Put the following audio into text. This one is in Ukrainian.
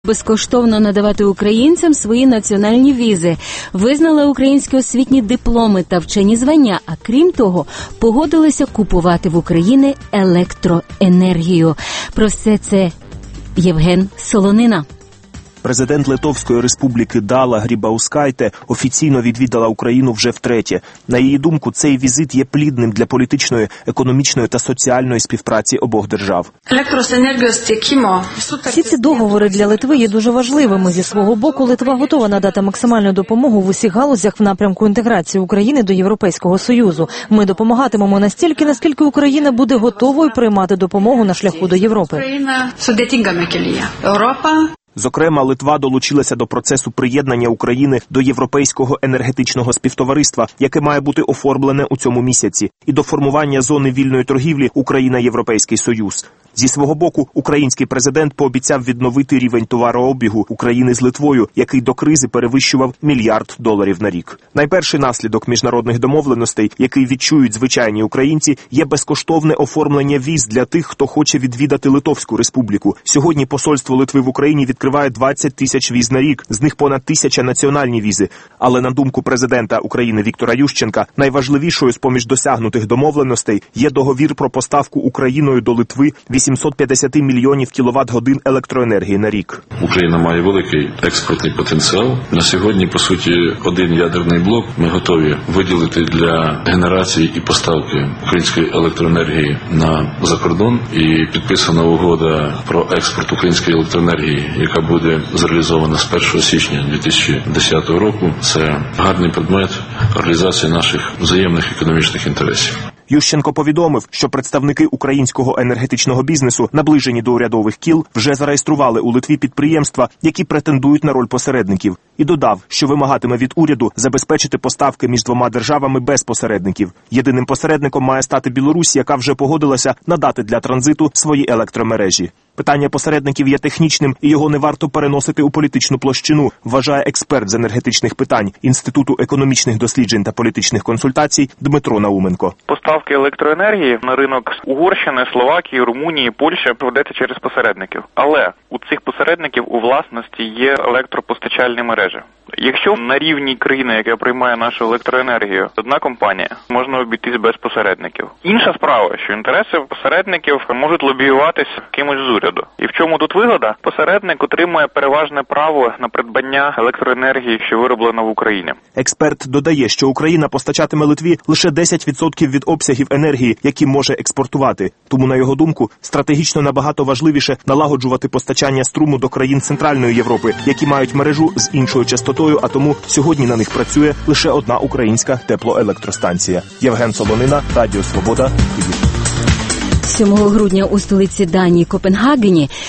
безкоштовно надавати українцям свої національні візи, визнала українські освітні дипломи та вчені звання, а крім того, погодилися купувати в Україні електроенергію. Про все це Євген Солонина. Президент Литовської республіки Дала Грібаускайте офіційно відвідала Україну вже втретє. На її думку, цей візит є плідним для політичної, економічної та соціальної співпраці обох держав. Всі ці договори для Литви є дуже важливими. Зі свого боку, Литва готова надати максимальну допомогу в усіх галузях в напрямку інтеграції України до Європейського Союзу. Ми допомагатимемо настільки, наскільки Україна буде готовою приймати допомогу на шляху до Європи. Зокрема, Литва долучилася до процесу приєднання України до Європейського енергетичного співтовариства, яке має бути оформлене у цьому місяці, і до формування зони вільної торгівлі Україна-Європейський Союз. Зі свого боку, український президент пообіцяв відновити рівень товарообігу України з Литвою, який до кризи перевищував $1 мільярд на рік. Найперший наслідок міжнародних домовленостей, який відчують звичайні українці, є безкоштовне оформлення віз для тих, хто хоче відвідати Литовську республіку. Сьогодні посольство Литви в Україні відкриває 20 тисяч віз на рік, з них понад 1000 національні візи. Але на думку президента України Віктора Ющенка, найважливішою з-поміж досягнутих домовленостей є договір про поставку Україною до Литви 850 мільйонів кіловат-годин електроенергії на рік. Україна має великий експортний потенціал. На сьогодні, по суті, один ядерний блок ми готові виділити для генерації і поставки української електроенергії за кордон. І підписана угода про експорт української електроенергії, яка буде зреалізована з 1 січня 2010 року. Це гарний предмет реалізації наших взаємних економічних інтересів. Ющенко повідомив, що представники українського енергетичного бізнесу, наближені до урядових кіл, вже зареєстрували у Литві підприємства, які претендують на роль посередників. І додав, що вимагатиме від уряду забезпечити поставки між двома державами без посередників. Єдиним посередником має стати Білорусь, яка вже погодилася надати для транзиту свої електромережі. Питання посередників є технічним, і його не варто переносити у політичну площину, вважає експерт з енергетичних питань Інституту економічних досліджень та політичних консультацій Дмитро Науменко. Поставки електроенергії на ринок Угорщини, Словакії, Румунії, Польщі ведеться через посередників. Але у цих посередників у власності є електропостачальні мережі. Якщо на рівні країни, яка приймає нашу електроенергію, одна компанія, можна обійтись без посередників. Інша справа, що інтереси посередників можуть лобіюватися кимось з уряду. І в чому тут вигода? Посередник отримує переважне право на придбання електроенергії, що вироблено в Україні. Експерт додає, що Україна постачатиме Литві лише 10% від обсягів енергії, які може експортувати. Тому, на його думку, стратегічно набагато важливіше налагоджувати постачання струму до країн Центральної Європи, які мають мережу з іншою частотою, а тому сьогодні на них працює лише одна українська теплоелектростанція. Євген Солонина, Радіо Свобода, Київ. 7 грудня у столиці Данії Копенгагені